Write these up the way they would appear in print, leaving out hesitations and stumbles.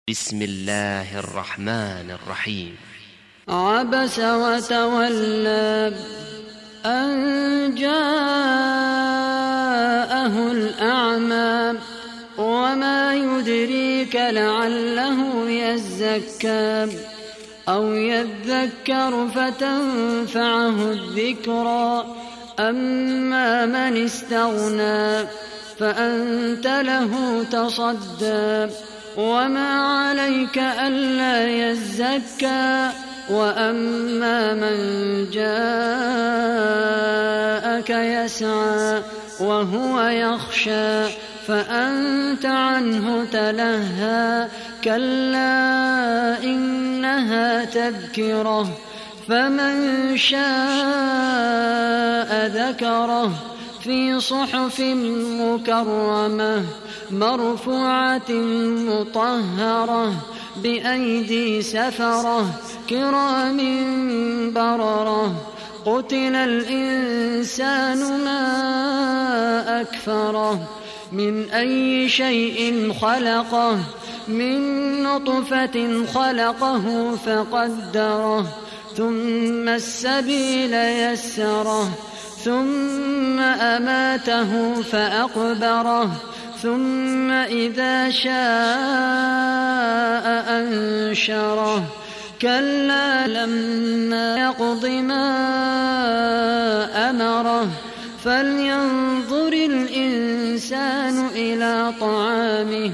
بسم الله الرحمن الرحيم. عبس وتولى أن جاءه الأعمى وما يدريك لعله يزكى أو يذكر فتنفعه الذكرى أما من استغنى فأنت له تصدى وما عليك ألا يزكى وأما من جاءك يسعى وهو يخشى فأنت عنه تلهى كلا إنها تذكرة فمن شاء ذكره في صحف مكرمة مرفوعة مطهرة بأيدي سفرة كرام بررة قتل الإنسان ما أكفره من أي شيء خلقه من نطفة خلقه فقدره ثم السبيل يسره ثم أماته فأقبره ثم إذا شاء أنشره كلا لما يقض ما أمره فلينظر الإنسان إلى طعامه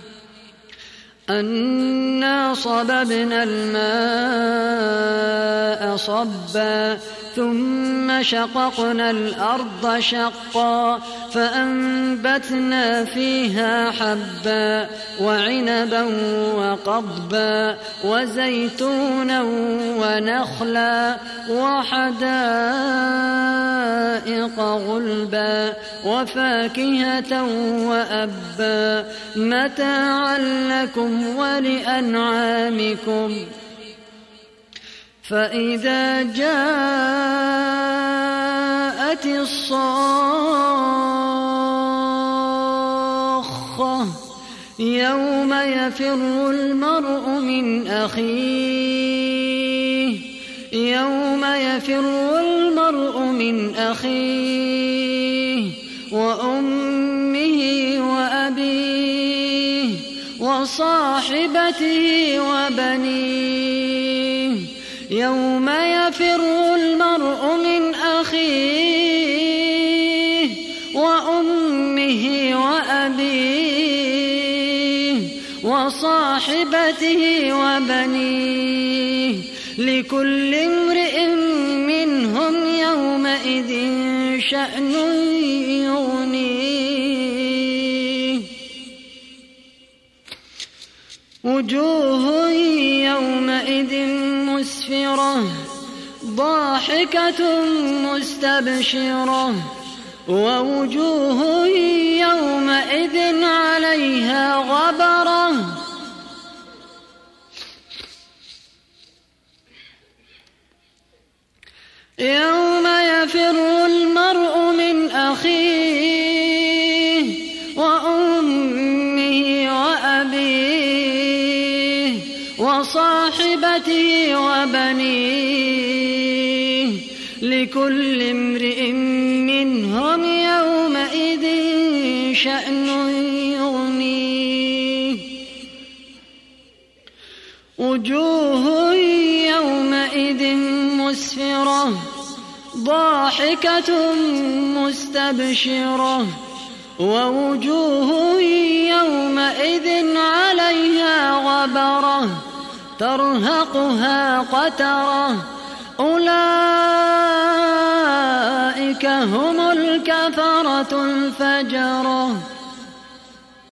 أنا صببنا الماء صبا ثم شققنا الأرض شقا فأنبتنا فيها حبا وعنبا وقضبا وزيتونا ونخلا وحدائق غلبا وفاكهة وأبا متاعا لكم ولأنعامكم فإذا جاءت الصاخة يوم يفر المرء من أخيه وأمه وأبيه وصاحبته وبنيه يوم يفر المرء من أخيه وأمه وأبيه وصاحبته وبنيه لكل امرئ منهم يومئذ شأن يغنيه وجوه يومئذ مسفرة ضاحكة مستبشرة ووجوه يومئذ عليها غبرة يوم يفر المرء من أخيه وأمه وأبيه وصاحبته وبنيه لكل امرئ منهم يومئذ شأن يغنيه وجوه يومئذ مسفرة ضاحكة مستبشرة ووجوه يومئذ عليها غبرة ترهقها قترة أولئك هم الكفرة الفجرة.